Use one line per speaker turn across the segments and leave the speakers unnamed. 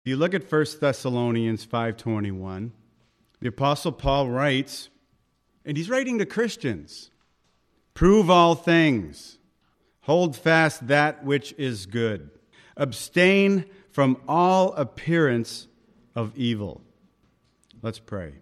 If you look at 1 Thessalonians 5:21, the Apostle Paul writes, and he's writing to Christians, "Prove all things, hold fast that which is good, abstain from all appearance of evil." Let's pray.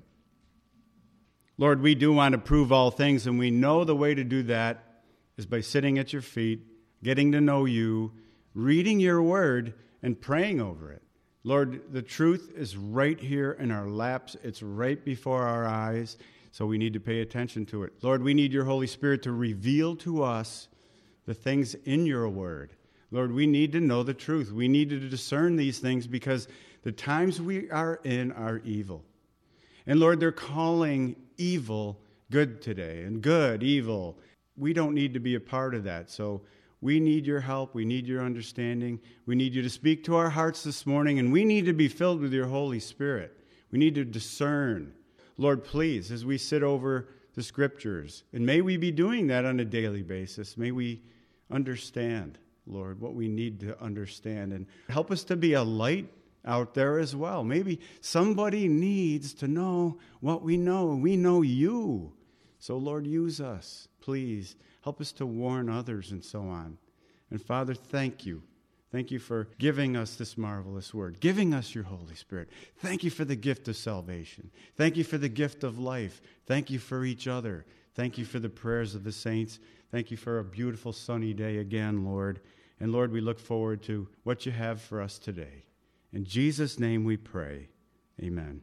Lord, we do want to prove all things, and we know the way to do that is by sitting at your feet, getting to know you, reading your word, and praying over it. Lord, the truth is right here in our laps. It's right before our eyes, so we need to pay attention to it. Lord, we need your Holy Spirit to reveal to us the things in your word. Lord, we need to know the truth. We need to discern these things because the times we are in are evil. And Lord, they're calling evil good today, and good evil. We don't need to be a part of that, so we need your help. We need your understanding. We need you to speak to our hearts this morning, and we need to be filled with your Holy Spirit. We need to discern. Lord, please, as we sit over the Scriptures, and may we be doing that on a daily basis, may we understand, Lord, what we need to understand, and help us to be a light out there as well. Maybe somebody needs to know what we know. We know you. So, Lord, use us, please. Help us to warn others and so on. And Father, thank you. Thank you for giving us this marvelous word, giving us your Holy Spirit. Thank you for the gift of salvation. Thank you for the gift of life. Thank you for each other. Thank you for the prayers of the saints. Thank you for a beautiful sunny day again, Lord. And Lord, we look forward to what you have for us today. In Jesus' name we pray. Amen.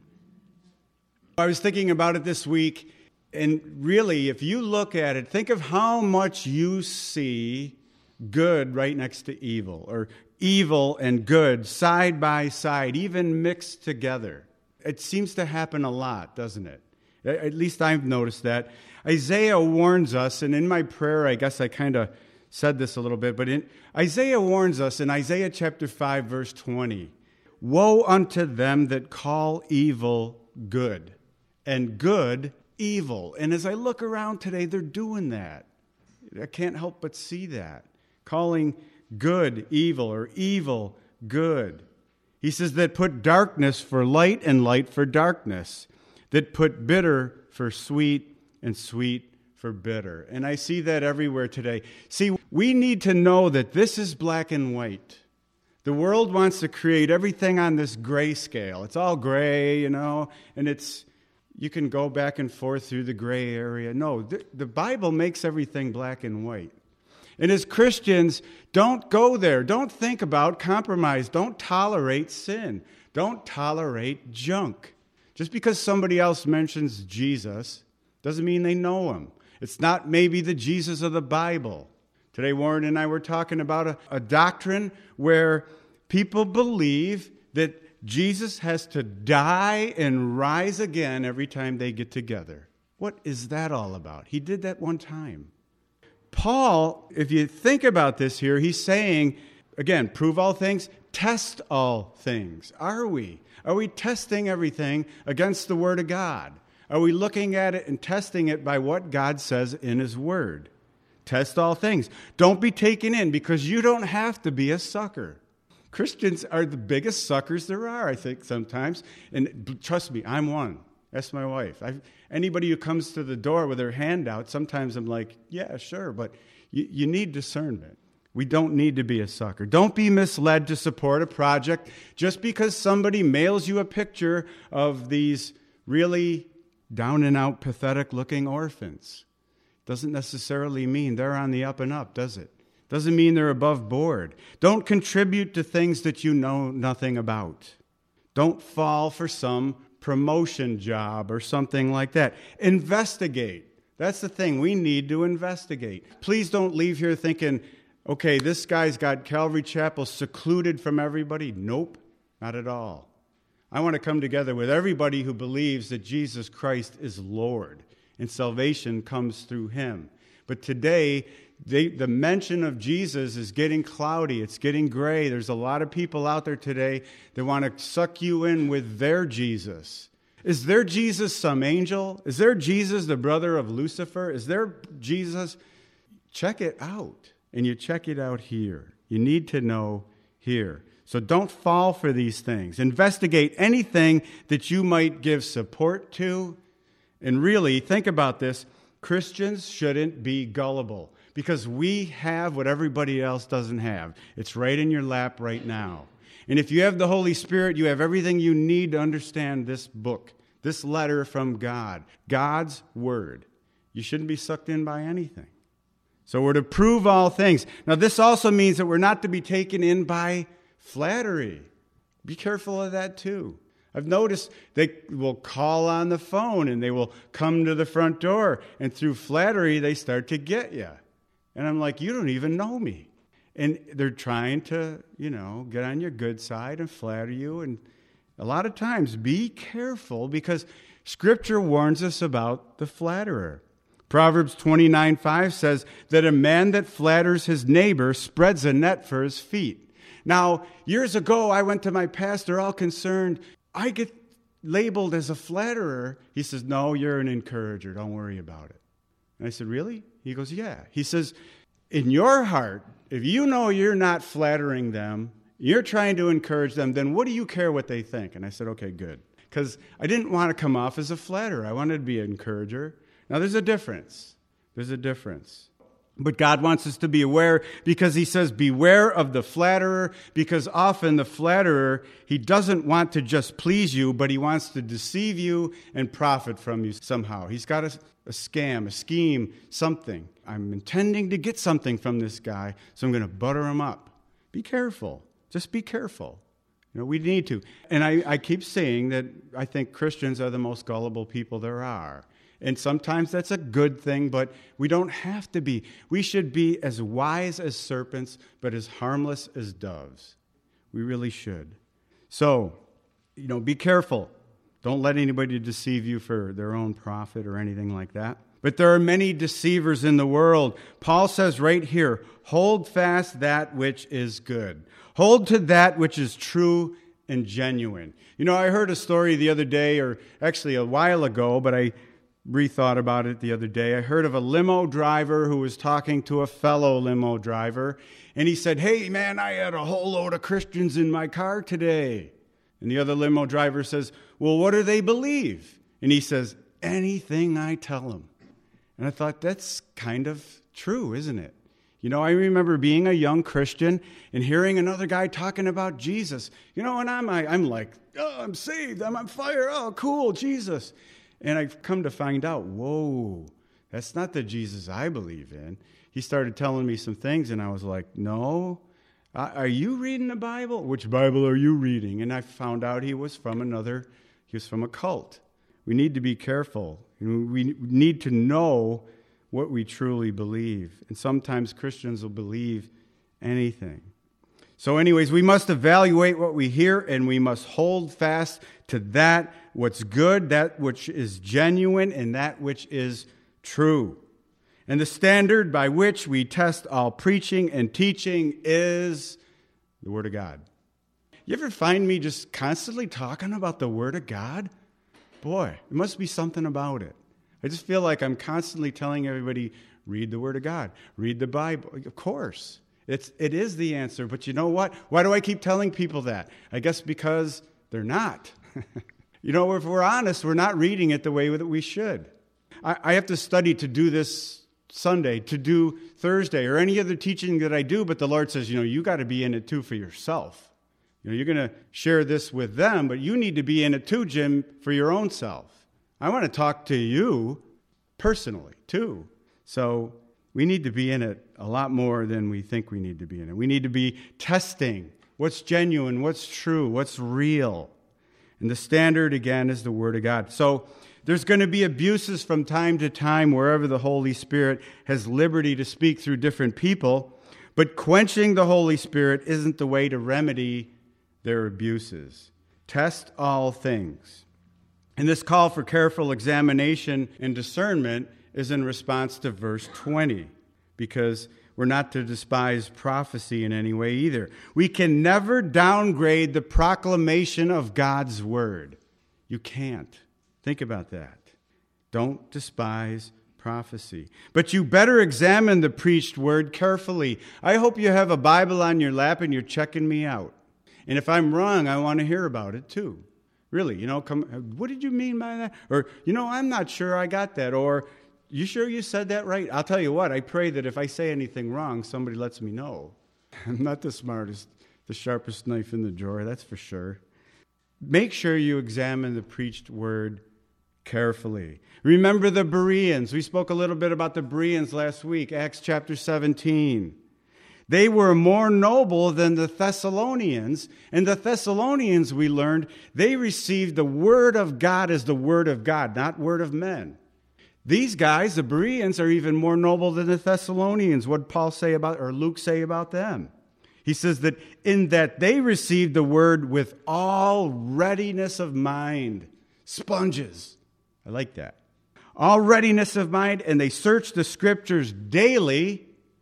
I was thinking about it this week. And really, if you look at it, think of how much you see good right next to evil, or evil and good side by side, even mixed together. It seems to happen a lot, doesn't it? At least I've noticed that. Isaiah warns us, and in my prayer, I guess I kind of said this a little bit, but Isaiah warns us in Isaiah chapter 5, verse 20, "Woe unto them that call evil good, and good evil." And as I look around today, they're doing that. I can't help but see that. Calling good evil, or evil good. He says that put darkness for light and light for darkness. That put bitter for sweet and sweet for bitter. And I see that everywhere today. See, we need to know that this is black and white. The world wants to create everything on this gray scale. It's all gray, and you can go back and forth through the gray area. No, the Bible makes everything black and white. And as Christians, don't go there. Don't think about compromise. Don't tolerate sin. Don't tolerate junk. Just because somebody else mentions Jesus doesn't mean they know him. It's not maybe the Jesus of the Bible. Today, Warren and I were talking about a doctrine where people believe that Jesus has to die and rise again every time they get together. What is that all about? He did that one time. Paul, if you think about this here, he's saying, again, prove all things, test all things. Are we? Are we testing everything against the Word of God? Are we looking at it and testing it by what God says in His Word? Test all things. Don't be taken in, because you don't have to be a sucker. Christians are the biggest suckers there are, I think, sometimes. And trust me, I'm one. That's my wife. Anybody who comes to the door with their hand out, sometimes I'm like, yeah, sure, but you need discernment. We don't need to be a sucker. Don't be misled to support a project just because somebody mails you a picture of these really down-and-out, pathetic-looking orphans. Doesn't necessarily mean they're on the up and up, does it? Doesn't mean they're above board. Don't contribute to things that you know nothing about. Don't fall for some promotion job or something like that. Investigate. That's the thing. We need to investigate. Please don't leave here thinking, okay, this guy's got Calvary Chapel secluded from everybody. Nope, not at all. I want to come together with everybody who believes that Jesus Christ is Lord and salvation comes through Him. But today, the mention of Jesus is getting cloudy. It's getting gray. There's a lot of people out there today that want to suck you in with their Jesus. Is their Jesus some angel? Is their Jesus the brother of Lucifer? Is their Jesus? Check it out. And you check it out here. You need to know here. So don't fall for these things. Investigate anything that you might give support to. And really, think about this. Christians shouldn't be gullible because we have what everybody else doesn't have. It's right in your lap right now. And if you have the Holy Spirit, you have everything you need to understand this book, this letter from God, God's Word. You shouldn't be sucked in by anything. So we're to prove all things. Now, this also means that we're not to be taken in by flattery. Be careful of that too. I've noticed they will call on the phone and they will come to the front door, and through flattery, they start to get you. And I'm like, you don't even know me. And they're trying to, get on your good side and flatter you. And a lot of times, be careful because Scripture warns us about the flatterer. Proverbs 29:5 says that a man that flatters his neighbor spreads a net for his feet. Now, years ago, I went to my pastor all concerned. I get labeled as a flatterer. He says, no, you're an encourager. Don't worry about it. And I said, really? He goes, yeah. He says, in your heart, if you know you're not flattering them, you're trying to encourage them, then what do you care what they think? And I said, okay, good. Because I didn't want to come off as a flatterer. I wanted to be an encourager. Now, there's a difference. There's a difference. But God wants us to be aware because he says, beware of the flatterer, because often the flatterer, he doesn't want to just please you, but he wants to deceive you and profit from you somehow. He's got a scam, a scheme, something. I'm intending to get something from this guy, so I'm going to butter him up. Be careful. Just be careful. We need to. And I keep saying that I think Christians are the most gullible people there are. And sometimes that's a good thing, but we don't have to be. We should be as wise as serpents, but as harmless as doves. We really should. So, be careful. Don't let anybody deceive you for their own profit or anything like that. But there are many deceivers in the world. Paul says right here, hold fast that which is good. Hold to that which is true and genuine. I heard a story the other day, or actually a while ago, but I rethought about it the other day. I heard of a limo driver who was talking to a fellow limo driver, and he said, hey, man, I had a whole load of Christians in my car today. And the other limo driver says, well, what do they believe? And he says, anything I tell them. And I thought, that's kind of true, isn't it? I remember being a young Christian and hearing another guy talking about Jesus. And I'm like, oh, I'm saved, I'm on fire, oh, cool, Jesus. And I've come to find out, whoa, that's not the Jesus I believe in. He started telling me some things, and I was like, no, are you reading the Bible? Which Bible are you reading? And I found out he was from a cult. We need to be careful. We need to know what we truly believe. And sometimes Christians will believe anything. So anyways, we must evaluate what we hear, and we must hold fast to that what's good, that which is genuine, and that which is true. And the standard by which we test all preaching and teaching is the Word of God. You ever find me just constantly talking about the Word of God? Boy, it must be something about it. I just feel like I'm constantly telling everybody, read the Word of God, read the Bible. Of course. It is the answer, but you know what? Why do I keep telling people that? I guess because they're not. If we're honest, we're not reading it the way that we should. I have to study to do this Sunday, to do Thursday, or any other teaching that I do, but the Lord says, you got to be in it too for yourself. You're going to share this with them, but you need to be in it too, Jim, for your own self. I want to talk to you personally, too. So we need to be in it a lot more than we think we need to be in it. We need to be testing what's genuine, what's true, what's real. And the standard, again, is the Word of God. So there's going to be abuses from time to time wherever the Holy Spirit has liberty to speak through different people. But quenching the Holy Spirit isn't the way to remedy their abuses. Test all things. And this call for careful examination and discernment is in response to verse 20, because we're not to despise prophecy in any way either. We can never downgrade the proclamation of God's word. You can't. Think about that. Don't despise prophecy. But you better examine the preached word carefully. I hope you have a Bible on your lap and you're checking me out. And if I'm wrong, I want to hear about it too. Really, what did you mean by that? Or, I'm not sure I got that. Or, you sure you said that right? I'll tell you what, I pray that if I say anything wrong, somebody lets me know. I'm not the smartest, the sharpest knife in the drawer, that's for sure. Make sure you examine the preached word carefully. Remember the Bereans. We spoke a little bit about the Bereans last week, Acts chapter 17. They were more noble than the Thessalonians, and the Thessalonians, we learned, they received the word of God as the word of God, not word of men. These guys, the Bereans, are even more noble than the Thessalonians. What did Paul say about, or Luke say about them? He says that in that they received the word with all readiness of mind. Sponges. I like that. All readiness of mind, and they searched the scriptures daily,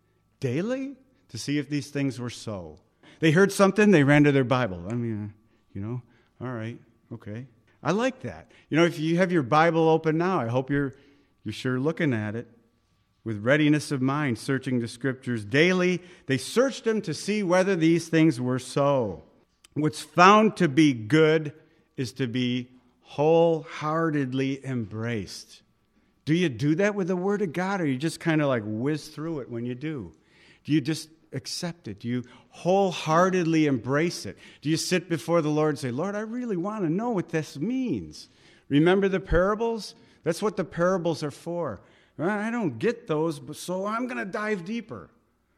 to see if these things were so. They heard something, they ran to their Bible. All right, okay. I like that. If you have your Bible open now, I hope you're sure looking at it with readiness of mind, searching the scriptures daily. They searched them to see whether these things were so. What's found to be good is to be wholeheartedly embraced. Do you do that with the Word of God, or you just kind of like whiz through it when you do? Do you just accept it? Do you wholeheartedly embrace it? Do you sit before the Lord and say, Lord, I really want to know what this means? Remember the parables? That's what the parables are for. Well, I don't get those, so I'm going to dive deeper.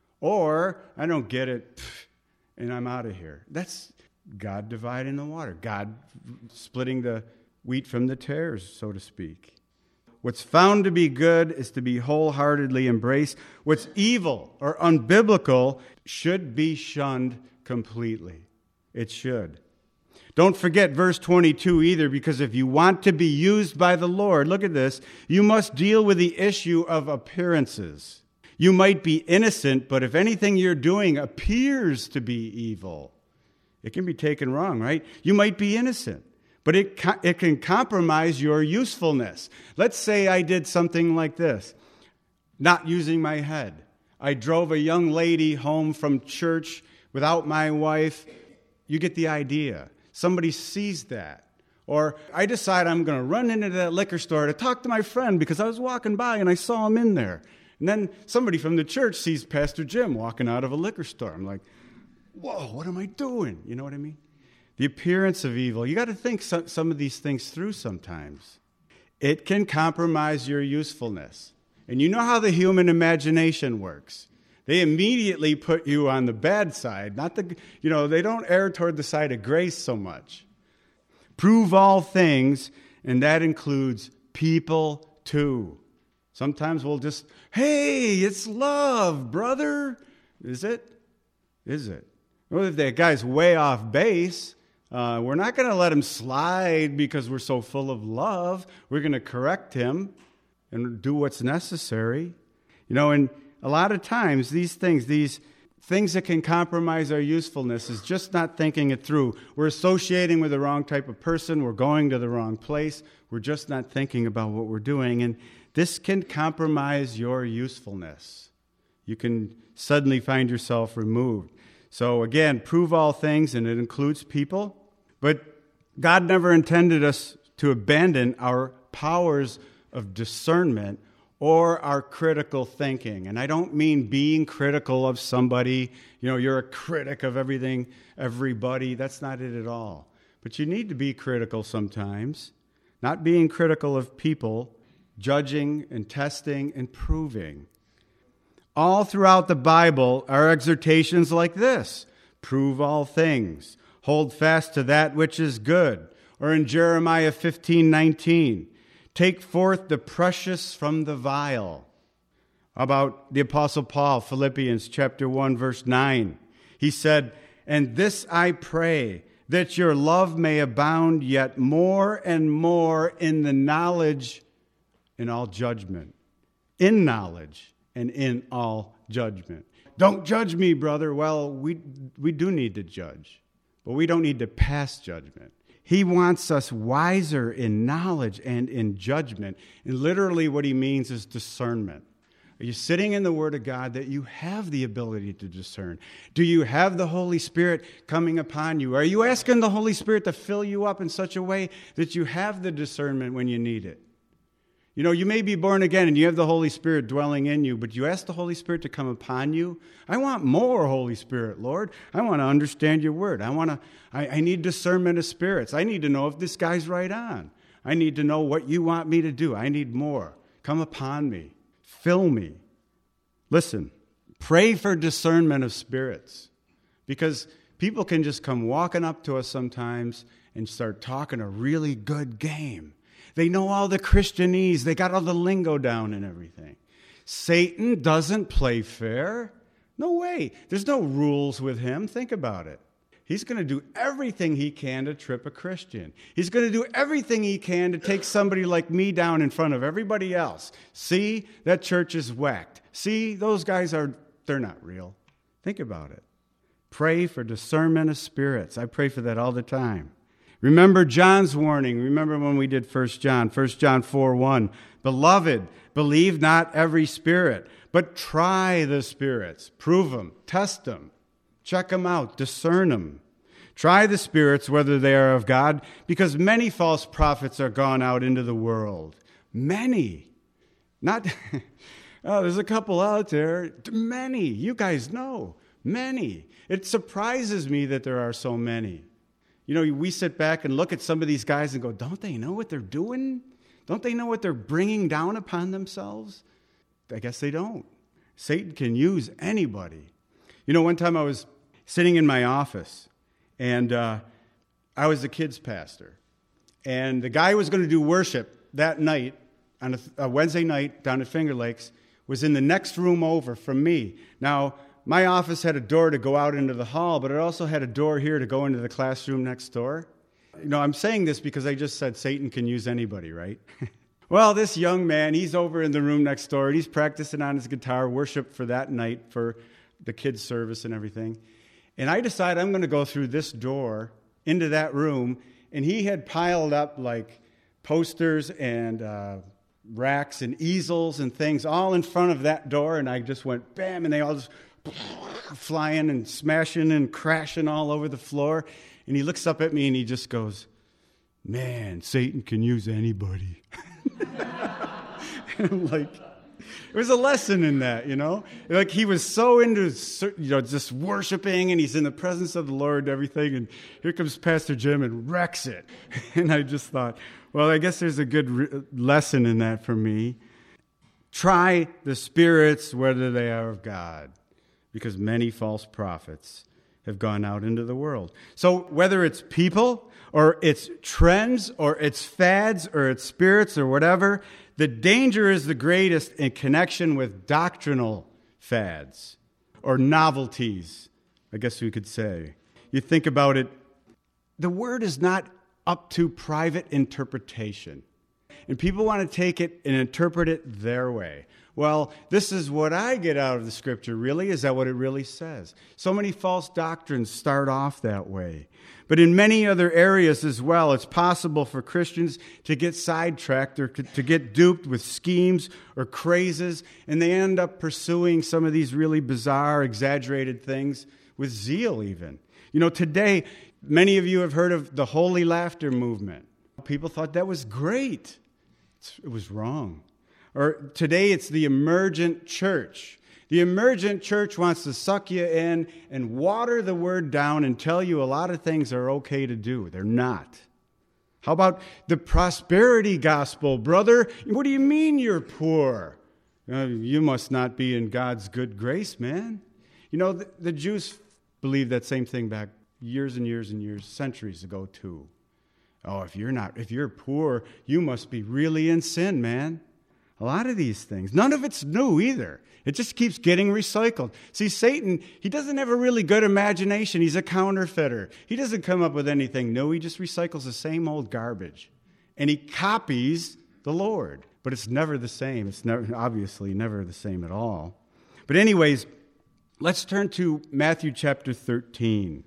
Or I don't get it, and I'm out of here. That's God dividing the water, God splitting the wheat from the tares, so to speak. What's found to be good is to be wholeheartedly embraced. What's evil or unbiblical should be shunned completely. It should. Don't forget verse 22 either, because if you want to be used by the Lord, look at this, you must deal with the issue of appearances. You might be innocent, but if anything you're doing appears to be evil, it can be taken wrong, right? You might be innocent, but it can compromise your usefulness. Let's say I did something like this, not using my head. I drove a young lady home from church without my wife. You get the idea. Somebody sees that. Or I decide I'm going to run into that liquor store to talk to my friend because I was walking by and I saw him in there. And then somebody from the church sees Pastor Jim walking out of a liquor store. I'm like, whoa, what am I doing? You know what I mean? The appearance of evil. You got to think some of these things through sometimes. It can compromise your usefulness. And you know how the human imagination works. They immediately put you on the bad side. They don't err toward the side of grace so much. Prove all things, and that includes people too. Sometimes we'll just, hey, it's love, brother. Is it? Well, if that guy's way off base, we're not going to let him slide because we're so full of love. We're going to correct him and do what's necessary. And a lot of times these things that can compromise our usefulness is just not thinking it through. We're associating with the wrong type of person. We're going to the wrong place. We're just not thinking about what we're doing. And this can compromise your usefulness. You can suddenly find yourself removed. So again, prove all things, and it includes people. But God never intended us to abandon our powers of discernment or our critical thinking. And I don't mean being critical of somebody. You're a critic of everything, everybody. That's not it at all. But you need to be critical sometimes. Not being critical of people, judging and testing and proving. All throughout the Bible are exhortations like this. Prove all things. Hold fast to that which is good. Or in Jeremiah 15:19. Take forth the precious from the vile. About the Apostle Paul, Philippians chapter 1, verse 9. He said, and this I pray, that your love may abound yet more and more in the knowledge and all judgment. In knowledge and in all judgment. Don't judge me, brother. Well, we do need to judge, but we don't need to pass judgment. He wants us wiser in knowledge and in judgment. And literally what he means is discernment. Are you sitting in the Word of God that you have the ability to discern? Do you have the Holy Spirit coming upon you? Are you asking the Holy Spirit to fill you up in such a way that you have the discernment when you need it? You know, you may be born again and you have the Holy Spirit dwelling in you, but you ask the Holy Spirit to come upon you. I want more Holy Spirit, Lord. I want to understand your word. I need discernment of spirits. I need to know if this guy's right on. I need to know what you want me to do. I need more. Come upon me. Fill me. Listen, pray for discernment of spirits, because people can just come walking up to us sometimes and start talking a really good game. They know all the Christianese. They got all the lingo down and everything. Satan doesn't play fair. No way. There's no rules with him. Think about it. He's going to do everything he can to trip a Christian. He's going to do everything he can to take somebody like me down in front of everybody else. See, that church is whacked. See, those guys they're not real. Think about it. Pray for discernment of spirits. I pray for that all the time. Remember John's warning. Remember when we did 1 John 4:1. Beloved, believe not every spirit, but try the spirits. Prove them, test them, check them out, discern them. Try the spirits whether they are of God, because many false prophets are gone out into the world. Many. Not, there's a couple out there. Many. You guys know. Many. It surprises me that there are so many. You know, we sit back and look at some of these guys and go, don't they know what they're doing? Don't they know what they're bringing down upon themselves? I guess they don't. Satan can use anybody. You know, one time I was sitting in my office, and I was the kids pastor. And the guy who was going to do worship that night, on a Wednesday night down at Finger Lakes, was in the next room over from me. Now, my office had a door to go out into the hall, but it also had a door here to go into the classroom next door. You know, I'm saying this because I just said Satan can use anybody, right? Well, this young man, he's over in the room next door, and he's practicing on his guitar, worship for that night, for the kids' service and everything. And I decide I'm going to go through this door into that room, and he had piled up like posters and racks and easels and things all in front of that door, and I just went bam, and they all just flying and smashing and crashing all over the floor. And he looks up at me and he just goes, man, Satan can use anybody. And I'm like, there was a lesson in that, you know? Like he was so into, you know, just worshiping, and he's in the presence of the Lord and everything, and here comes Pastor Jim and wrecks it. And I just thought, well, I guess there's a good lesson in that for me. Try the spirits whether they are of God, because many false prophets have gone out into the world. So whether it's people or it's trends or it's fads or it's spirits or whatever, the danger is the greatest in connection with doctrinal fads or novelties, I guess we could say. You think about it, the word is not up to private interpretation. And people want to take it and interpret it their way. Well, this is what I get out of the Scripture, really. Is that what it really says? So many false doctrines start off that way. But in many other areas as well, it's possible for Christians to get sidetracked or to get duped with schemes or crazes, and they end up pursuing some of these really bizarre, exaggerated things with zeal even. You know, today, many of you have heard of the Holy Laughter movement. People thought that was great. It was wrong. Or today it's the emergent church. The emergent church wants to suck you in and water the word down and tell you a lot of things are okay to do. They're not. How about the prosperity gospel, brother? What do you mean you're poor? You must not be in God's good grace, man. You know, the Jews believed that same thing back years and years and years, centuries ago too. Oh, if you're poor, you must be really in sin, man. A lot of these things. None of it's new either. It just keeps getting recycled. See, Satan, he doesn't have a really good imagination. He's a counterfeiter. He doesn't come up with anything new. He just recycles the same old garbage. And he copies the Lord. But it's never the same. It's obviously never the same at all. But anyways, let's turn to Matthew chapter 13.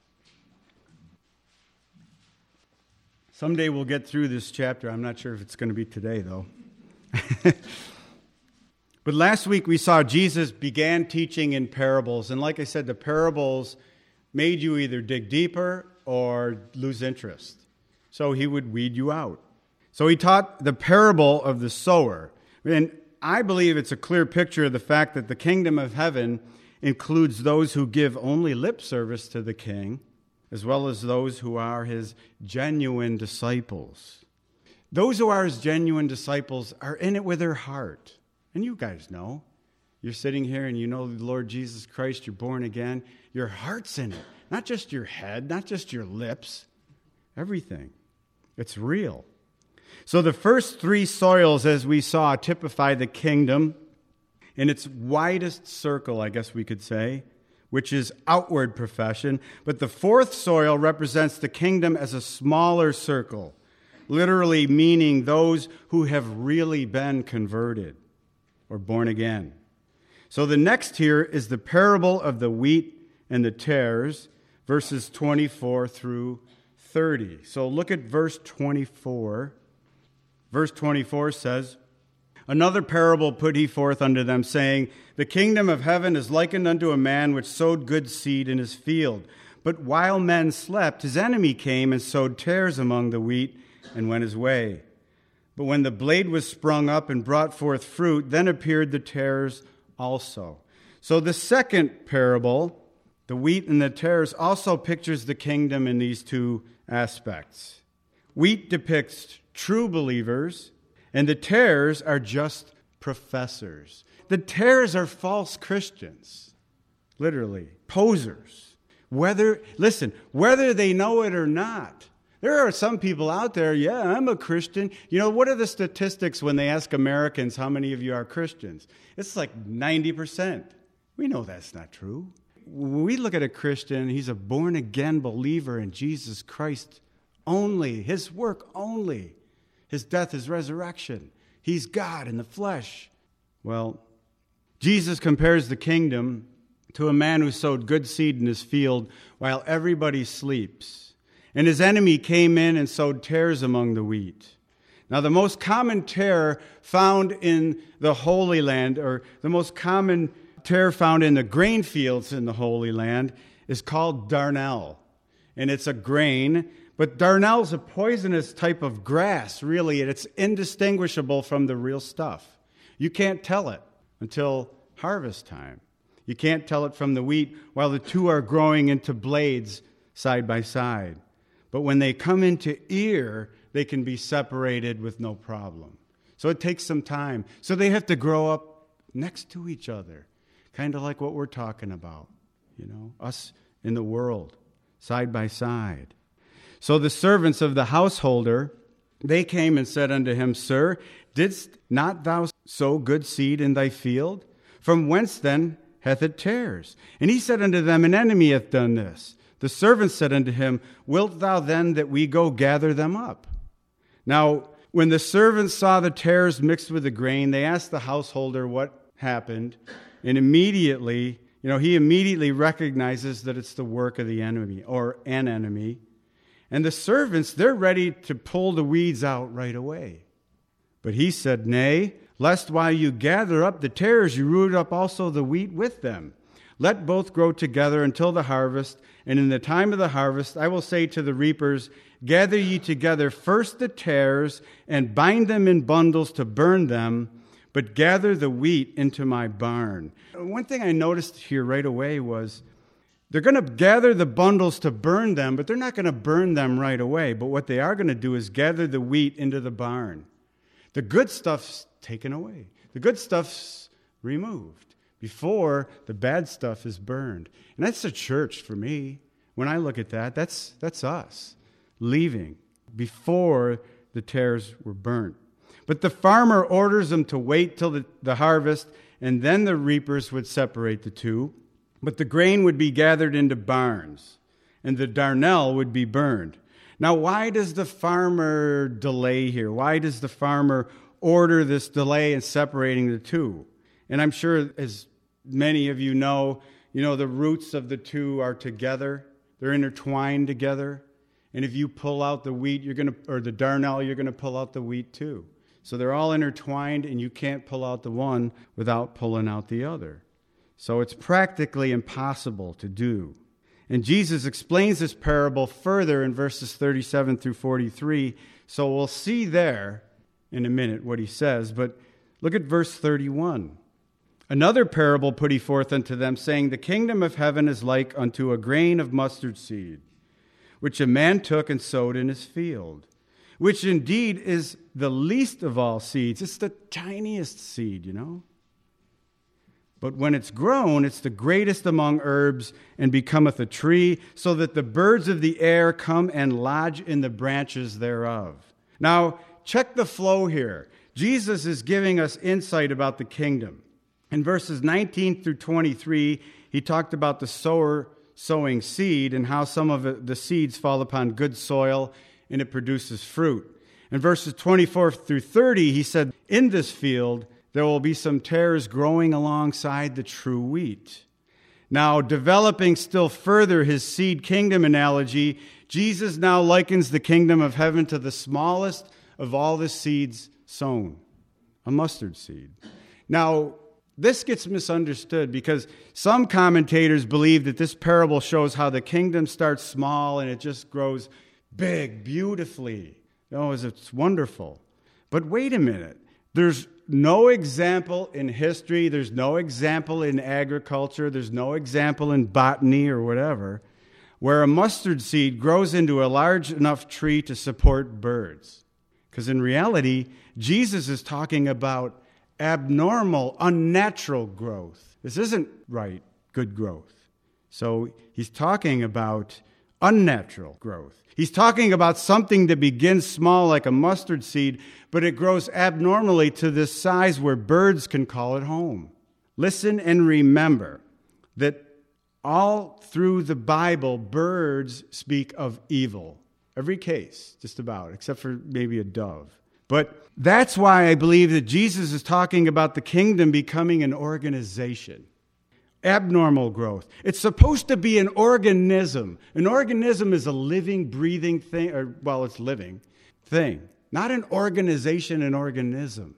Someday we'll get through this chapter. I'm not sure if it's going to be today, though. But last week we saw Jesus began teaching in parables. And like I said, the parables made you either dig deeper or lose interest. So he would weed you out. So he taught the parable of the sower. And I believe it's a clear picture of the fact that the kingdom of heaven includes those who give only lip service to the king, as well as those who are his genuine disciples. Those who are his genuine disciples are in it with their heart. And you guys know. You're sitting here and you know the Lord Jesus Christ, you're born again. Your heart's in it. Not just your head, not just your lips. Everything. It's real. So the first three soils, as we saw, typify the kingdom in its widest circle, I guess we could say, which is outward profession. But the fourth soil represents the kingdom as a smaller circle, literally meaning those who have really been converted or born again. So the next here is the parable of the wheat and the tares, verses 24 through 30. So look at verse 24. Verse 24 says, "Another parable put he forth unto them, saying, The kingdom of heaven is likened unto a man which sowed good seed in his field. But while men slept, his enemy came and sowed tares among the wheat and went his way. But when the blade was sprung up and brought forth fruit, then appeared the tares also." So the second parable, the wheat and the tares, also pictures the kingdom in these two aspects. Wheat depicts true believers, and the tares are just professors. The tares are false Christians, literally, posers. Whether they know it or not. There are some people out there, yeah, I'm a Christian. You know, what are the statistics when they ask Americans how many of you are Christians? It's like 90%. We know that's not true. When we look at a Christian, he's a born-again believer in Jesus Christ only, his work only, his death, his resurrection. He's God in the flesh. Well, Jesus compares the kingdom to a man who sowed good seed in his field while everybody sleeps. And his enemy came in and sowed tares among the wheat. Now, the most common tare found in the Holy Land, or the most common tare found in the grain fields in the Holy Land, is called darnel. And it's a grain, but darnel's a poisonous type of grass, really, and it's indistinguishable from the real stuff. You can't tell it until harvest time. You can't tell it from the wheat while the two are growing into blades side by side. But when they come into ear, they can be separated with no problem. So it takes some time. So they have to grow up next to each other, kind of like what we're talking about, us in the world, side by side. So the servants of the householder, they came and said unto him, Sir, didst not thou sow good seed in thy field? From whence then hath it tares? And he said unto them, An enemy hath done this. The servants said unto him, Wilt thou then that we go gather them up? Now, when the servants saw the tares mixed with the grain, they asked the householder what happened. And immediately, he immediately recognizes that it's the work of the enemy or an enemy. And the servants, they're ready to pull the weeds out right away. But he said, Nay, lest while you gather up the tares, you root up also the wheat with them. Let both grow together until the harvest, and in the time of the harvest I will say to the reapers, Gather ye together first the tares, and bind them in bundles to burn them, but gather the wheat into my barn. One thing I noticed here right away was they're going to gather the bundles to burn them, but they're not going to burn them right away. But what they are going to do is gather the wheat into the barn. The good stuff's taken away. The good stuff's removed before the bad stuff is burned. And that's the church for me. When I look at that, that's us leaving before the tares were burnt. But the farmer orders them to wait till the harvest, and then the reapers would separate the two. But the grain would be gathered into barns, and the darnel would be burned. Now, why does the farmer delay here? Why does the farmer order this delay in separating the two? And I'm sure, as many of you know, the roots of the two are together. They're intertwined together. And if you pull out the wheat, or the darnel, you're going to pull out the wheat too. So they're all intertwined, and you can't pull out the one without pulling out the other. So it's practically impossible to do. And Jesus explains this parable further in verses 37 through 43. So we'll see there in a minute what he says. But look at verse 31. Another parable put he forth unto them, saying, The kingdom of heaven is like unto a grain of mustard seed, which a man took and sowed in his field, which indeed is the least of all seeds. It's the tiniest seed, you know. But when it's grown, it's the greatest among herbs, and becometh a tree, so that the birds of the air come and lodge in the branches thereof. Now, check the flow here. Jesus is giving us insight about the kingdom. In verses 19 through 23, he talked about the sower sowing seed and how some of the seeds fall upon good soil and it produces fruit. In verses 24 through 30, he said, In this field there will be some tares growing alongside the true wheat. Now, developing still further his seed kingdom analogy, Jesus now likens the kingdom of heaven to the smallest of all the seeds sown, a mustard seed. Now, this gets misunderstood because some commentators believe that this parable shows how the kingdom starts small and it just grows big, beautifully. Oh, it's wonderful. But wait a minute. There's no example in history. There's no example in agriculture. There's no example in botany or whatever where a mustard seed grows into a large enough tree to support birds. Because in reality, Jesus is talking about abnormal, unnatural growth. This isn't right, good growth. So he's talking about unnatural growth. He's talking about something that begins small like a mustard seed, but it grows abnormally to this size where birds can call it home. Listen and remember that all through the Bible, birds speak of evil. Every case, just about, except for maybe a dove. But that's why I believe that Jesus is talking about the kingdom becoming an organization. Abnormal growth. It's supposed to be an organism. An organism is a living, breathing thing, it's living thing. Not an organization, an organism.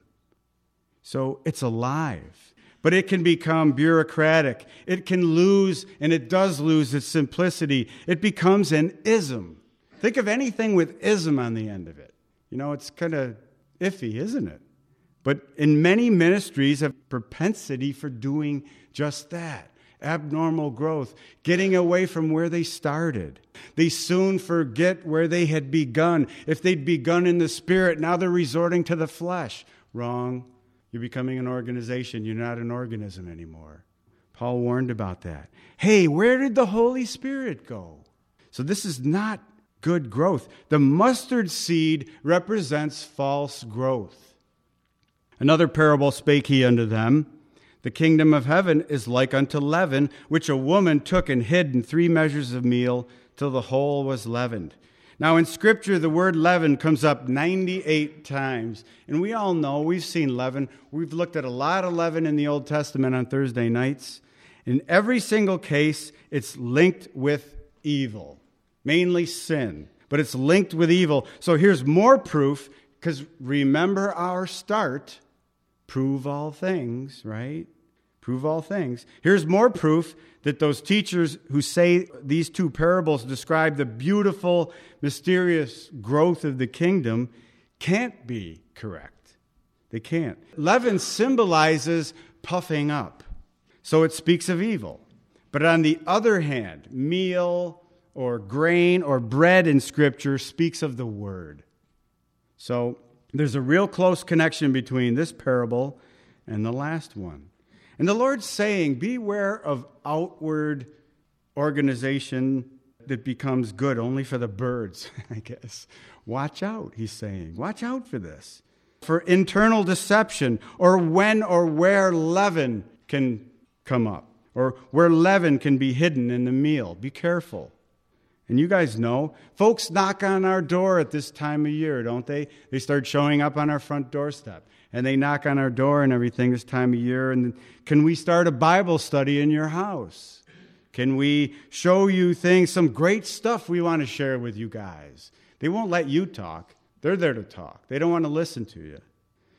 So it's alive. But it can become bureaucratic. It can lose, and it does lose its simplicity. It becomes an ism. Think of anything with ism on the end of it. You know, it's kind of iffy, isn't it? But in many ministries have propensity for doing just that. Abnormal growth, getting away from where they started. They soon forget where they had begun. If they'd begun in the spirit, now they're resorting to the flesh. Wrong. You're becoming an organization. You're not an organism anymore. Paul warned about that. Hey, where did the Holy Spirit go? So this is not good growth. The mustard seed represents false growth. Another parable spake he unto them, The kingdom of heaven is like unto leaven, which a woman took and hid in 3 measures of meal, till the whole was leavened. Now in Scripture, the word leaven comes up 98 times. And we all know, we've seen leaven. We've looked at a lot of leaven in the Old Testament on Thursday nights. In every single case, it's linked with evil. Mainly sin, but it's linked with evil. So here's more proof, because remember our start, prove all things, right? Prove all things. Here's more proof that those teachers who say these 2 parables describe the beautiful, mysterious growth of the kingdom can't be correct. They can't. Leaven symbolizes puffing up, so it speaks of evil. But on the other hand, meal or grain or bread in Scripture speaks of the Word. So there's a real close connection between this parable and the last one. And the Lord's saying, beware of outward organization that becomes good only for the birds, I guess. Watch out, he's saying. Watch out for this. For internal deception, or when or where leaven can come up, or where leaven can be hidden in the meal. Be careful. And you guys know, folks knock on our door at this time of year, don't they? They start showing up on our front doorstep. And they knock on our door and everything this time of year. And can we start a Bible study in your house? Can we show you things, some great stuff we want to share with you guys? They won't let you talk. They're there to talk. They don't want to listen to you.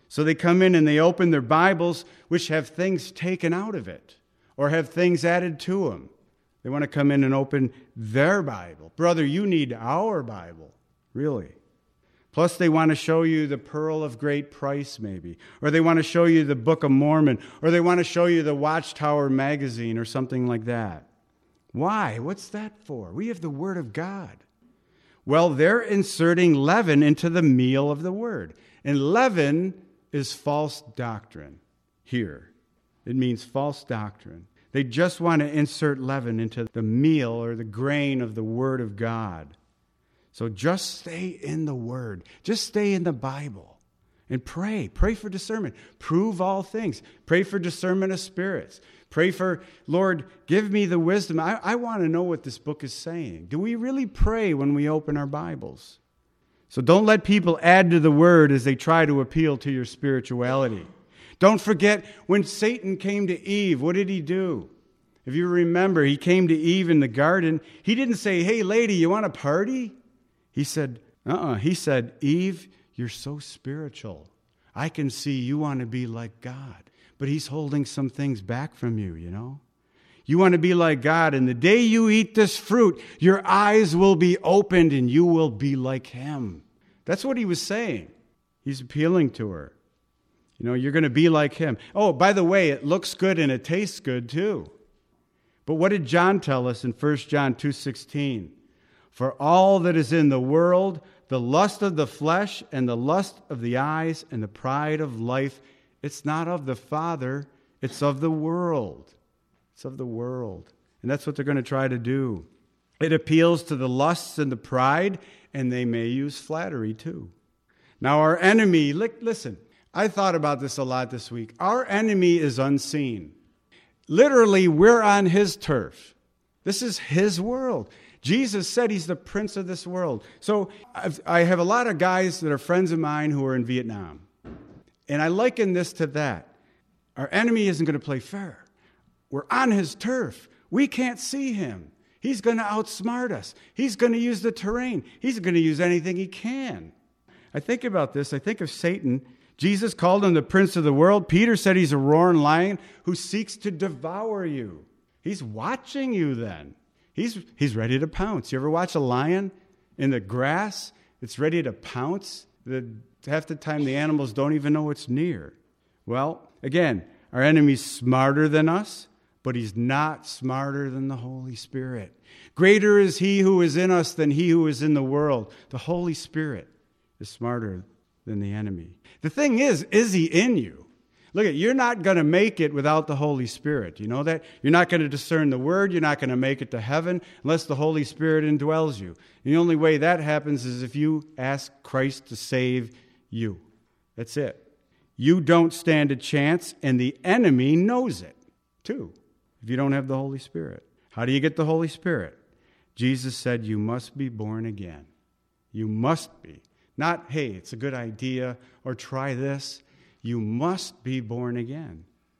So they come in and they open their Bibles, which have things taken out of it or have things added to them. They want to come in and open their Bible. Brother, you need our Bible, really. Plus, they want to show you the Pearl of Great Price, maybe. Or they want to show you the Book of Mormon. Or they want to show you the Watchtower magazine or something like that. Why? What's that for? We have the Word of God. Well, they're inserting leaven into the meal of the Word. And leaven is false doctrine here. It means false doctrine. They just want to insert leaven into the meal or the grain of the Word of God. So just stay in the Word. Just stay in the Bible and pray. Pray for discernment. Prove all things. Pray for discernment of spirits. Pray for, Lord, give me the wisdom. I want to know what this book is saying. Do we really pray when we open our Bibles? So don't let people add to the Word as they try to appeal to your spirituality. Don't forget when Satan came to Eve, what did he do? If you remember, he came to Eve in the garden. He didn't say, hey, lady, you want a party? He said, He said, Eve, you're so spiritual. I can see you want to be like God. But he's holding some things back from you, you know. You want to be like God, and the day you eat this fruit, your eyes will be opened and you will be like him. That's what he was saying. He's appealing to her. You know, you're going to be like him. Oh, by the way, it looks good and it tastes good too. But what did John tell us in 1 John 2:16? For all that is in the world, the lust of the flesh and the lust of the eyes and the pride of life, it's not of the Father, it's of the world. It's of the world. And that's what they're going to try to do. It appeals to the lusts and the pride, and they may use flattery too. Now our enemy, listen, I thought about this a lot this week. Our enemy is unseen. Literally, we're on his turf. This is his world. Jesus said he's the prince of this world. So I have a lot of guys that are friends of mine who are in Vietnam. And I liken this to that. Our enemy isn't going to play fair. We're on his turf. We can't see him. He's going to outsmart us. He's going to use the terrain. He's going to use anything he can. I think about this. I think of Satan. Jesus called him the prince of the world. Peter said he's a roaring lion who seeks to devour you. He's watching you then. He's ready to pounce. You ever watch a lion in the grass? It's ready to pounce. Half the time the animals don't even know it's near. Well, again, our enemy's smarter than us, but he's not smarter than the Holy Spirit. Greater is he who is in us than he who is in the world. The Holy Spirit is smarter than the enemy. The thing is he in you? Look, you're not going to make it without the Holy Spirit. You know that? You're not going to discern the Word. You're not going to make it to heaven unless the Holy Spirit indwells you. And the only way that happens is if you ask Christ to save you. That's it. You don't stand a chance, and the enemy knows it, too, if you don't have the Holy Spirit. How do you get the Holy Spirit? Jesus said you must be born again. You must be. Not, hey, it's a good idea, or try this. You must be born again.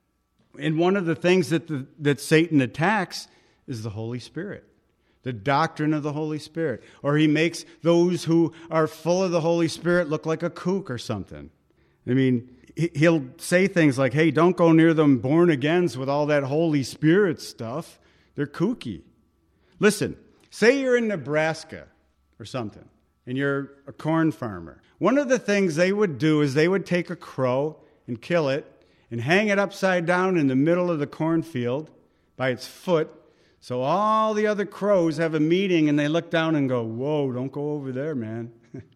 And one of the things that Satan attacks is the Holy Spirit, the doctrine of the Holy Spirit. Or he makes those who are full of the Holy Spirit look like a kook or something. I mean, he'll say things like, hey, don't go near them born-agains with all that Holy Spirit stuff. They're kooky. Listen, say you're in Nebraska or something, and you're a corn farmer. One of the things they would do is they would take a crow and kill it and hang it upside down in the middle of the cornfield by its foot, so all the other crows have a meeting and they look down and go, whoa, don't go over there, man.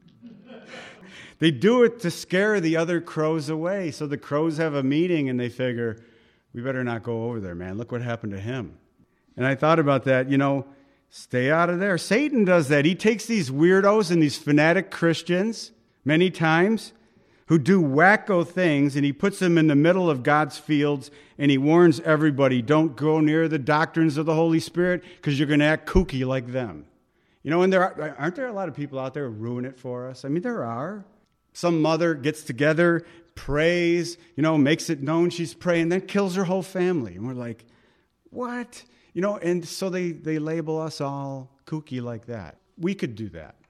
They do it to scare the other crows away, so the crows have a meeting and they figure, we better not go over there, man. Look what happened to him. And I thought about that, stay out of there. Satan does that. He takes these weirdos and these fanatic Christians many times who do wacko things, and he puts them in the middle of God's fields, and he warns everybody, don't go near the doctrines of the Holy Spirit because you're going to act kooky like them. And aren't there a lot of people out there who ruin it for us? I mean, there are. Some mother gets together, prays, makes it known she's praying, then kills her whole family. And we're like, what? And so they label us all kooky like that. We could do that.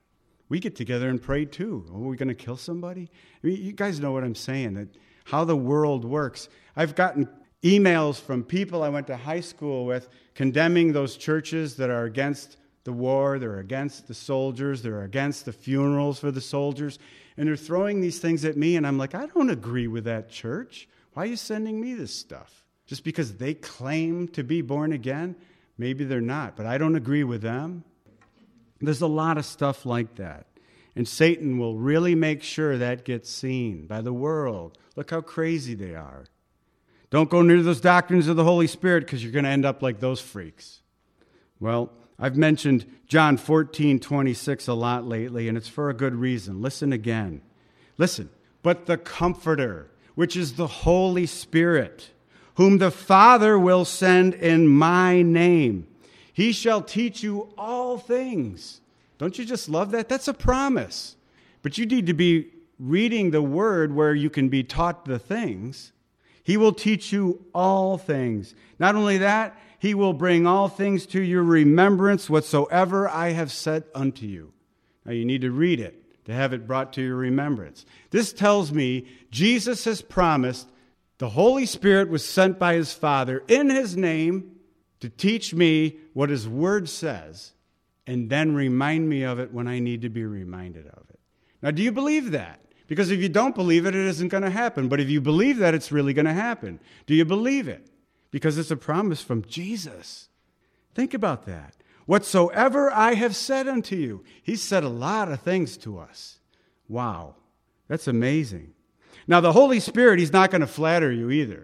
We get together and pray too. Are we going to kill somebody? I mean, you guys know what I'm saying, that how the world works. I've gotten emails from people I went to high school with condemning those churches that are against the war, they're against the soldiers, they're against the funerals for the soldiers, and they're throwing these things at me, and I'm like, I don't agree with that church. Why are you sending me this stuff? Just because they claim to be born again? Maybe they're not, but I don't agree with them. There's a lot of stuff like that. And Satan will really make sure that gets seen by the world. Look how crazy they are. Don't go near those doctrines of the Holy Spirit because you're going to end up like those freaks. Well, I've mentioned John 14:26 a lot lately, and it's for a good reason. Listen again. Listen. But the Comforter, which is the Holy Spirit, whom the Father will send in my name, he shall teach you all things. Don't you just love that? That's a promise. But you need to be reading the Word where you can be taught the things. He will teach you all things. Not only that, he will bring all things to your remembrance whatsoever I have said unto you. Now you need to read it to have it brought to your remembrance. This tells me Jesus has promised the Holy Spirit was sent by his Father in his name to teach me what his Word says and then remind me of it when I need to be reminded of it. Now, do you believe that? Because if you don't believe it, it isn't going to happen. But if you believe that, it's really going to happen. Do you believe it? Because it's a promise from Jesus. Think about that. Whatsoever I have said unto you. He's said a lot of things to us. Wow. That's amazing. Now, the Holy Spirit, he's not going to flatter you either.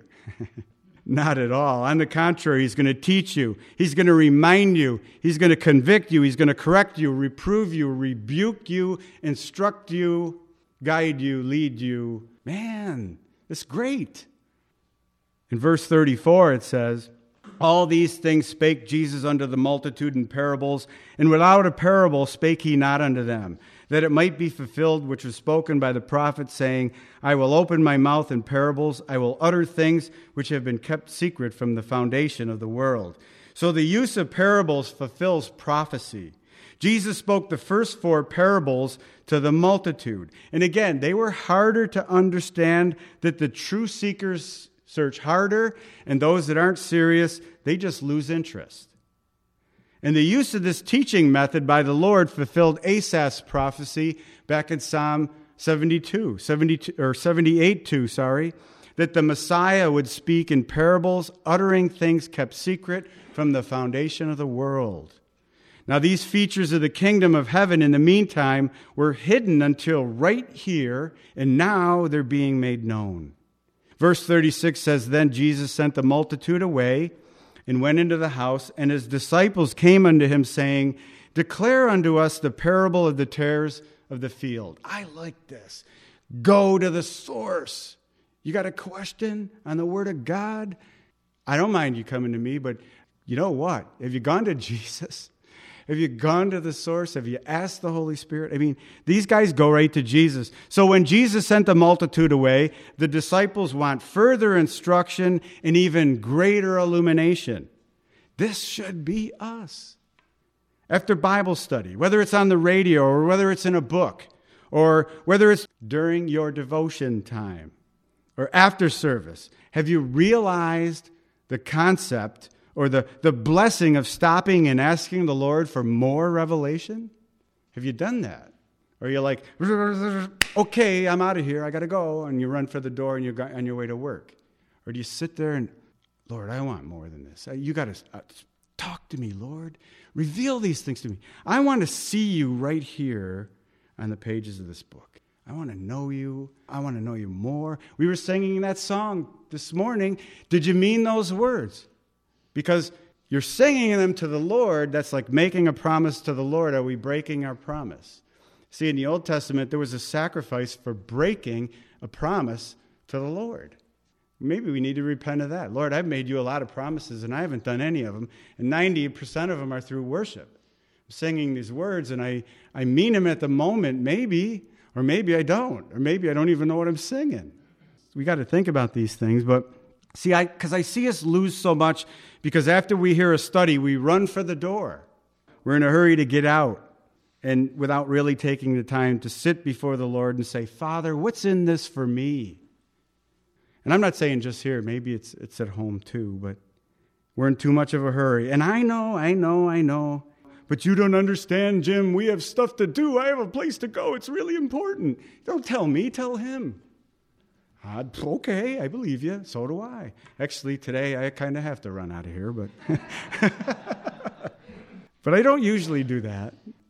Not at all. On the contrary, he's going to teach you. He's going to remind you. He's going to convict you. He's going to correct you, reprove you, rebuke you, instruct you, guide you, lead you. Man, it's great. In verse 34, it says, all these things spake Jesus unto the multitude in parables, and without a parable spake he not unto them, that it might be fulfilled which was spoken by the prophet, saying, I will open my mouth in parables, I will utter things which have been kept secret from the foundation of the world. So the use of parables fulfills prophecy. Jesus spoke the first 4 parables to the multitude. And again, they were harder to understand, that the true seekers search harder, and those that aren't serious, they just lose interest. And the use of this teaching method by the Lord fulfilled Asaph's prophecy back in Psalm 78:2, that the Messiah would speak in parables, uttering things kept secret from the foundation of the world. Now, these features of the kingdom of heaven in the meantime were hidden until right here, and now they're being made known. Verse 36 says, Then Jesus sent the multitude away and went into the house, and his disciples came unto him, saying, Declare unto us the parable of the tares of the field. I like this. Go to the source. You got a question on the Word of God? I don't mind you coming to me, but you know what? Have you gone to Jesus? Have you gone to the source? Have you asked the Holy Spirit? I mean, these guys go right to Jesus. So when Jesus sent the multitude away, the disciples want further instruction and even greater illumination. This should be us. After Bible study, whether it's on the radio or whether it's in a book, or whether it's during your devotion time or after service, have you realized the concept or the blessing of stopping and asking the Lord for more revelation? Have you done that? Or you're like, okay, I'm out of here, I got to go, and you run for the door and you're on your way to work? Or do you sit there and, Lord, I want more than this. You got to talk to me, Lord. Reveal these things to me. I want to see you right here on the pages of this book. I want to know you. I want to know you more. We were singing that song this morning. Did you mean those words? Because you're singing them to the Lord. That's like making a promise to the Lord. Are we breaking our promise? See, in the Old Testament, there was a sacrifice for breaking a promise to the Lord. Maybe we need to repent of that. Lord, I've made you a lot of promises, and I haven't done any of them. And 90% of them are through worship. I'm singing these words, and I mean them at the moment, maybe, or maybe I don't. Or maybe I don't even know what I'm singing. We got to think about these things, but see, because I see us lose so much, because after we hear a study, we run for the door. We're in a hurry to get out. and without really taking the time to sit before the Lord and say, Father, what's in this for me? And I'm not saying just here. Maybe it's at home too, but we're in too much of a hurry. And I know. But you don't understand, Jim. We have stuff to do. I have a place to go. It's really important. Don't tell me. Tell him. Okay, I believe you. So do I. Actually, today I kind of have to run out of here, but but I don't usually do that.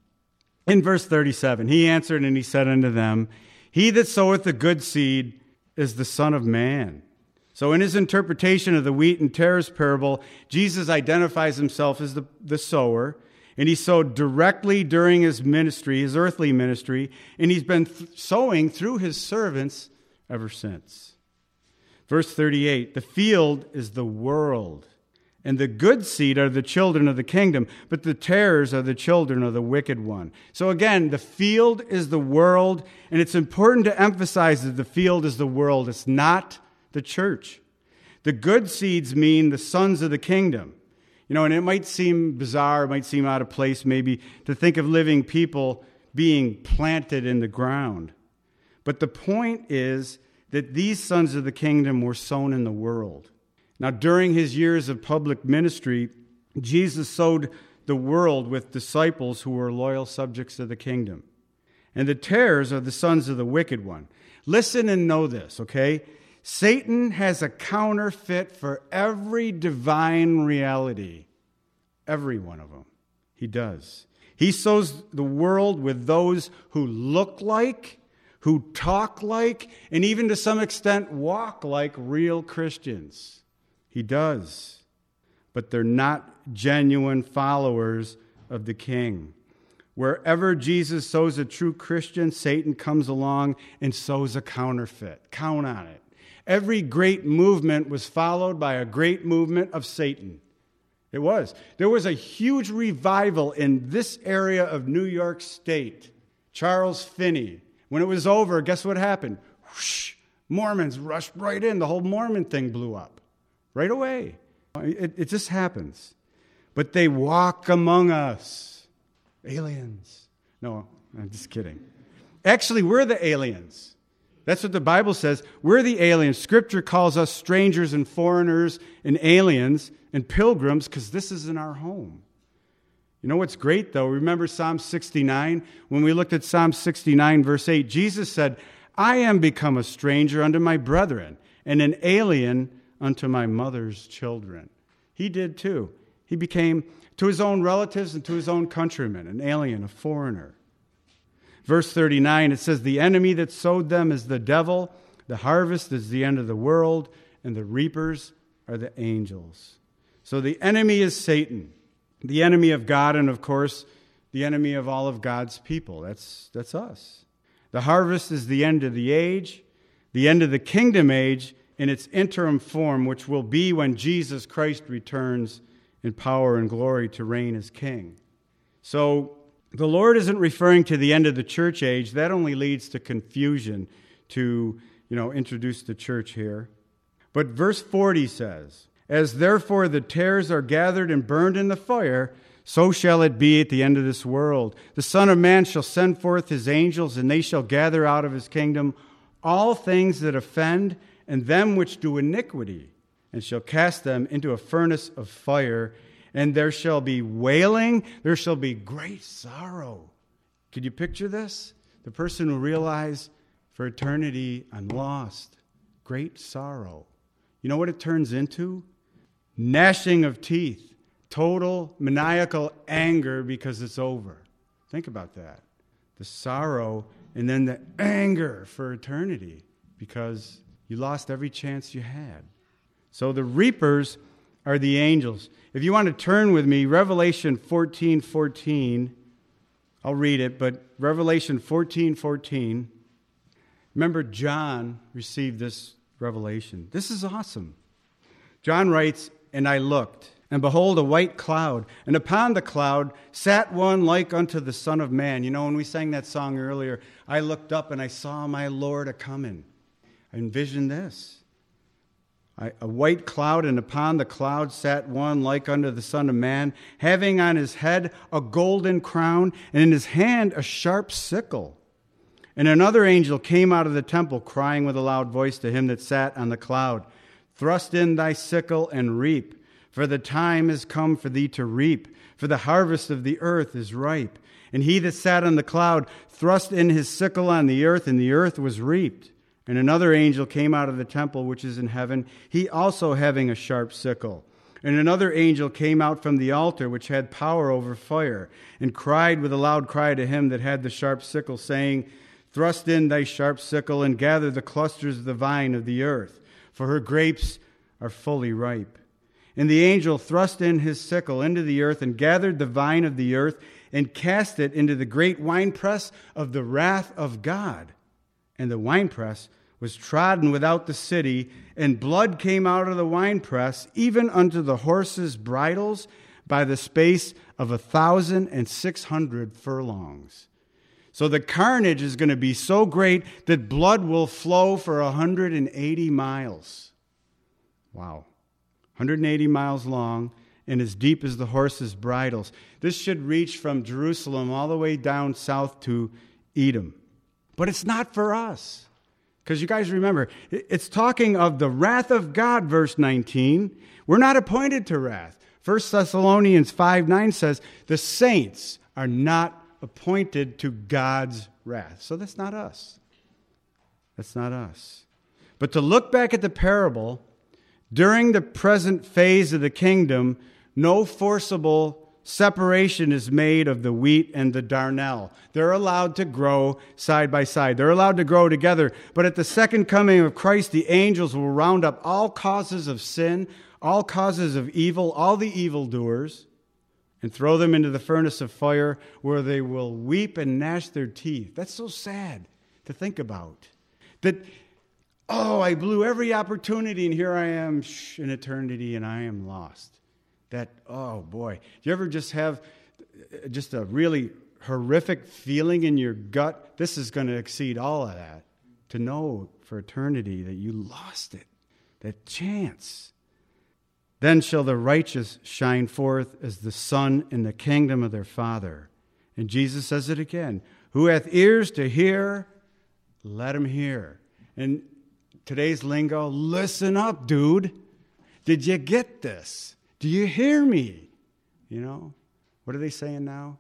In verse 37, he answered and he said unto them, He that soweth the good seed is the Son of Man. So in his interpretation of the wheat and tares parable, Jesus identifies himself as the sower, and he sowed directly during his ministry, his earthly ministry, and he's been sowing through his servants ever since. Verse 38, the field is the world, and the good seed are the children of the kingdom, but the tares are the children of the wicked one. So again, the field is the world, and it's important to emphasize that the field is the world. It's not the church. The good seeds mean the sons of the kingdom. And it might seem bizarre, it might seem out of place maybe to think of living people being planted in the ground. But the point is that these sons of the kingdom were sown in the world. Now, during his years of public ministry, Jesus sowed the world with disciples who were loyal subjects of the kingdom. And the tares are the sons of the wicked one. Listen and know this, okay? Satan has a counterfeit for every divine reality. Every one of them. He does. He sows the world with those who look like, who talk like, and even to some extent walk like real Christians. He does. But they're not genuine followers of the King. Wherever Jesus sows a true Christian, Satan comes along and sows a counterfeit. Count on it. Every great movement was followed by a great movement of Satan. It was. There was a huge revival in this area of New York State. Charles Finney. When it was over, guess what happened? Whoosh, Mormons rushed right in. The whole Mormon thing blew up right away. It just happens. But they walk among us. Aliens. No, I'm just kidding. Actually, we're the aliens. That's what the Bible says. We're the aliens. Scripture calls us strangers and foreigners and aliens and pilgrims because this isn't our home. You know what's great, though? Remember Psalm 69? When we looked at Psalm 69, verse 8, Jesus said, I am become a stranger unto my brethren and an alien unto my mother's children. He did too. He became, to his own relatives and to his own countrymen, an alien, a foreigner. Verse 39, it says, the enemy that sowed them is the devil, the harvest is the end of the world, and the reapers are the angels. So the enemy is Satan, the enemy of God, and of course, the enemy of all of God's people. That's us. The harvest is the end of the age, the end of the kingdom age, in its interim form, which will be when Jesus Christ returns in power and glory to reign as king. So the Lord isn't referring to the end of the church age. That only leads to confusion to, introduce the church here. But verse 40 says, as therefore the tares are gathered and burned in the fire, so shall it be at the end of this world. The Son of Man shall send forth his angels, and they shall gather out of his kingdom all things that offend and them which do iniquity, and shall cast them into a furnace of fire. And there shall be wailing, there shall be great sorrow. Could you picture this? The person who realized for eternity I'm lost. Great sorrow. You know what it turns into? Gnashing of teeth. Total maniacal anger because it's over. Think about that. The sorrow and then the anger for eternity because you lost every chance you had. So the reapers are the angels. If you want to turn with me, Revelation 14:14, I'll read it, but Revelation 14:14. Remember, John received this revelation. This is awesome. John writes, and I looked, and behold, a white cloud, and upon the cloud sat one like unto the Son of Man. When we sang that song earlier, I looked up and I saw my Lord a-coming. I envisioned this. a white cloud, and upon the cloud sat one like unto the Son of Man, having on his head a golden crown, and in his hand a sharp sickle. And another angel came out of the temple, crying with a loud voice to him that sat on the cloud, Thrust in thy sickle and reap, for the time is come for thee to reap, for the harvest of the earth is ripe. And he that sat on the cloud thrust in his sickle on the earth, and the earth was reaped. And another angel came out of the temple which is in heaven, he also having a sharp sickle. And another angel came out from the altar which had power over fire, and cried with a loud cry to him that had the sharp sickle, saying, Thrust in thy sharp sickle, and gather the clusters of the vine of the earth, for her grapes are fully ripe. And the angel thrust in his sickle into the earth, and gathered the vine of the earth, and cast it into the great winepress of the wrath of God. And the winepress was trodden without the city, and blood came out of the winepress, even unto the horses' bridles, by the space of 1,600 furlongs. So the carnage is going to be so great that blood will flow for 180 miles. Wow. 180 miles long and as deep as the horses' bridles. This should reach from Jerusalem all the way down south to Edom. But it's not for us. Because you guys remember, it's talking of the wrath of God, verse 19. We're not appointed to wrath. 1 Thessalonians 5:9 says, the saints are not appointed to God's wrath. So that's not us. That's not us. But to look back at the parable, during the present phase of the kingdom, no forcible separation is made of the wheat and the darnel. They're allowed to grow side by side. They're allowed to grow together. But at the second coming of Christ, the angels will round up all causes of sin, all causes of evil, all the evildoers, and throw them into the furnace of fire where they will weep and gnash their teeth. That's so sad to think about. That, I blew every opportunity and here I am in eternity and I am lost. That, oh boy, do you ever just have just a really horrific feeling in your gut? This is going to exceed all of that. To know for eternity that you lost it, that chance. Then shall the righteous shine forth as the sun in the kingdom of their Father. And Jesus says it again. Who hath ears to hear, let him hear. And today's lingo, listen up, dude. Did you get this? Do you hear me? You know, what are they saying now?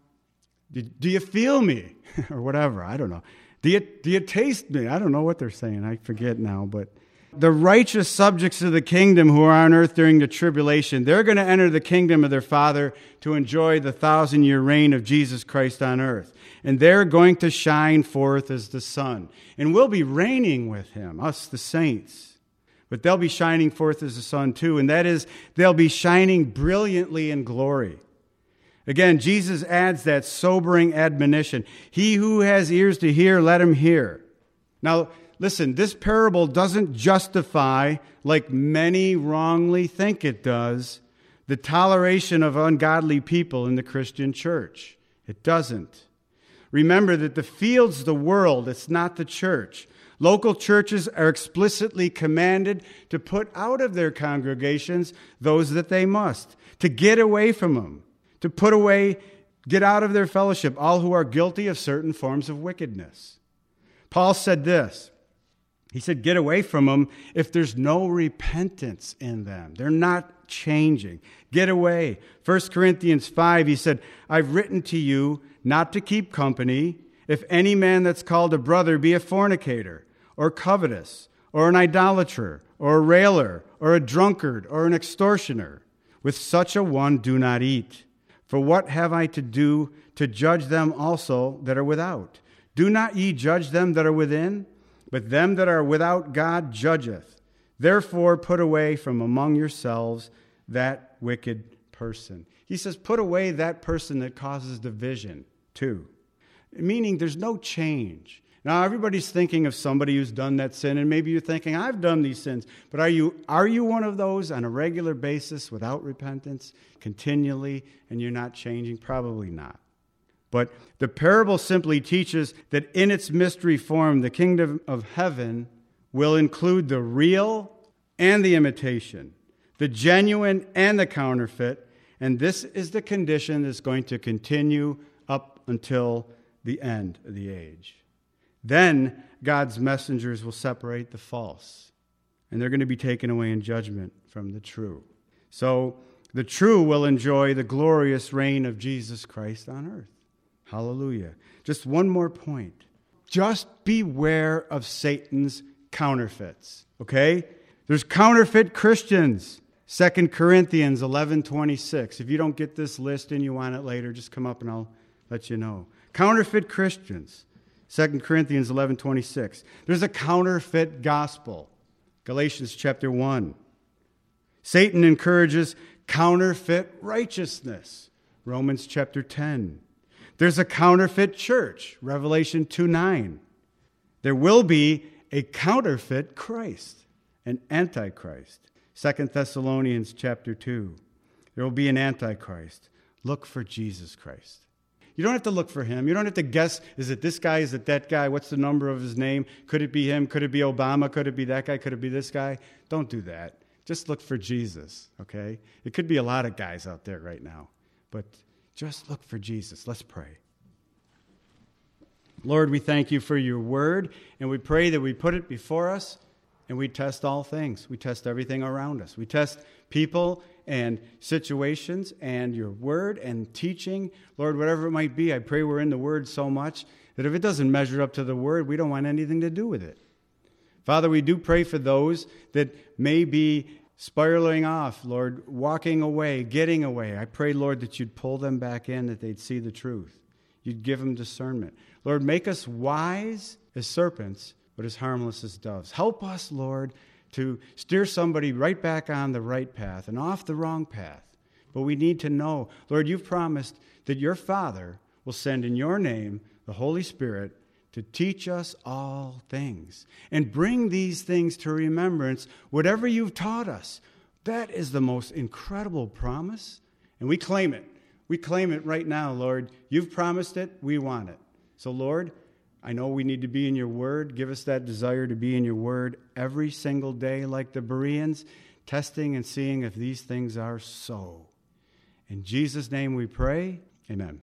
Do you feel me? Or whatever, I don't know. Do you taste me? I don't know what they're saying. I forget now. But the righteous subjects of the kingdom who are on earth during the tribulation, they're going to enter the kingdom of their Father to enjoy the 1,000-year reign of Jesus Christ on earth. And they're going to shine forth as the sun. And we'll be reigning with him, us the saints. But they'll be shining forth as the sun too, and that is, they'll be shining brilliantly in glory. Again, Jesus adds that sobering admonition. He who has ears to hear, let him hear. Now, listen, this parable doesn't justify, like many wrongly think it does, the toleration of ungodly people in the Christian church. It doesn't. Remember that the field's the world, it's not the church. Local churches are explicitly commanded to put out of their congregations those that they must, to get away from them, to put away, get out of their fellowship, all who are guilty of certain forms of wickedness. Paul said this. He said, get away from them if there's no repentance in them. They're not changing. Get away. 1 Corinthians 5, he said, I've written to you not to keep company if any man that's called a brother be a fornicator, or covetous, or an idolater, or a railer, or a drunkard, or an extortioner. With such a one do not eat. For what have I to do to judge them also that are without? Do not ye judge them that are within? But them that are without God judgeth. Therefore put away from among yourselves that wicked person. He says, put away that person that causes division too. Meaning there's no change. Now, everybody's thinking of somebody who's done that sin, and maybe you're thinking, I've done these sins. But are you one of those on a regular basis without repentance, continually, and you're not changing? Probably not. But the parable simply teaches that in its mystery form, the kingdom of heaven will include the real, and the imitation, the genuine and the counterfeit, and this is the condition that's going to continue up until the end of the age. Then God's messengers will separate the false, and they're going to be taken away in judgment from the true. So the true will enjoy the glorious reign of Jesus Christ on earth. Hallelujah. Just one more point. Just beware of Satan's counterfeits, okay? There's counterfeit Christians. 2 Corinthians 11:26. If you don't get this list and you want it later, just come up and I'll let you know. Counterfeit Christians. 2 Corinthians 11:26. There's a counterfeit gospel. Galatians chapter 1. Satan encourages counterfeit righteousness. Romans chapter 10. There's a counterfeit church. Revelation 2:9. There will be a counterfeit Christ, an antichrist. 2 Thessalonians chapter 2. There will be an antichrist. Look for Jesus Christ. You don't have to look for him. You don't have to guess, is it this guy? Is it that guy? What's the number of his name? Could it be him? Could it be Obama? Could it be that guy? Could it be this guy? Don't do that. Just look for Jesus, okay? It could be a lot of guys out there right now, but just look for Jesus. Let's pray. Lord, we thank you for your word, and we pray that we put it before us, and we test all things. We test everything around us. We test people and situations and your word and teaching. Lord, whatever it might be, I pray we're in the word so much that if it doesn't measure up to the word, we don't want anything to do with it. Father, we do pray for those that may be spiraling off, Lord, walking away, getting away. I pray, Lord, that you'd pull them back in, that they'd see the truth. You'd give them discernment. Lord, make us wise as serpents, but as harmless as doves. Help us, Lord, to steer somebody right back on the right path and off the wrong path. But we need to know, Lord, you've promised that your Father will send in your name the Holy Spirit to teach us all things and bring these things to remembrance, whatever you've taught us. That is the most incredible promise, and we claim it. We claim it right now, Lord. You've promised it. We want it. So, Lord, I know we need to be in your word. Give us that desire to be in your word every single day like the Bereans, testing and seeing if these things are so. In Jesus' name we pray. Amen.